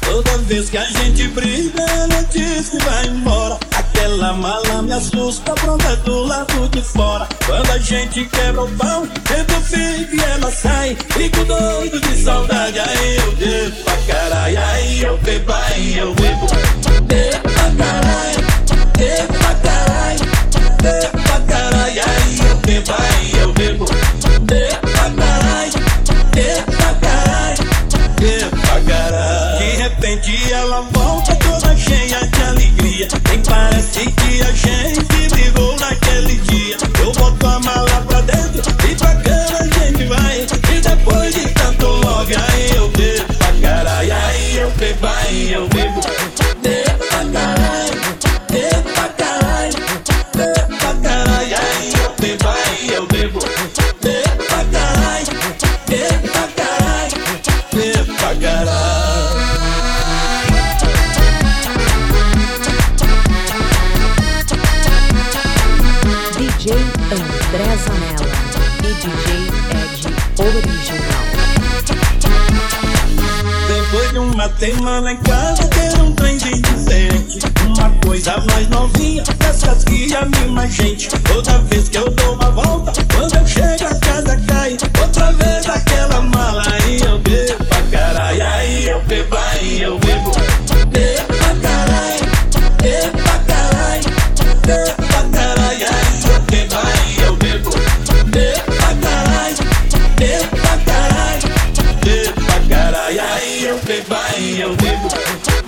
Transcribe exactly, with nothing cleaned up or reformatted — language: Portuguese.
Toda vez que a gente briga, ela diz que vai embora. Aquela mala me assusta, pronta do lado de fora. Quando a gente quebra o pau, eu fico e ela sai. Fico doido de saudade, aí eu bebo pra caralho. Aí eu bebo, aí eu bebo. Bebo pra caralho, bebo pra caralho, bebo pra caralho. Aí eu bebo, aí eu bebo. Bebo pra caralho, bebo pra caralho, bebo pra caralho. De repente ela volta toda cheia de alegria. Nem parece que a gente brigou naquele dia. Eu boto a mala pra dentro e pra cama a gente vai. E depois de tanto love, aí eu bebo pra caralho. Aí eu bebo, aí eu bebo. Bebo pra caralho, bebo pra caralho, bebo pra caralho. Aí eu bebo, aí eu bebo. Bebo pra caralho, bebo pra caralho, bebo pra caralho. D J André Zanella e D J Ed Original. Depois de uma semana em casa, ter um trenzinho diferente. Uma coisa mais novinha, dessas que anima a gente. Toda vez que eu dou uma volta, quando eu chego a casa cai. Outra vez aquela mala, aí eu bebo pra caralho. Aí eu bebo, aí eu bebo. Bebo pra caralho, bebo pra caralho, bebo pra caralho. Aí eu bebo, aí eu bebo. Bebo pra caralho, bebo pra caralho, bebo pra caralho. Aí eu bebo, aí eu bebo.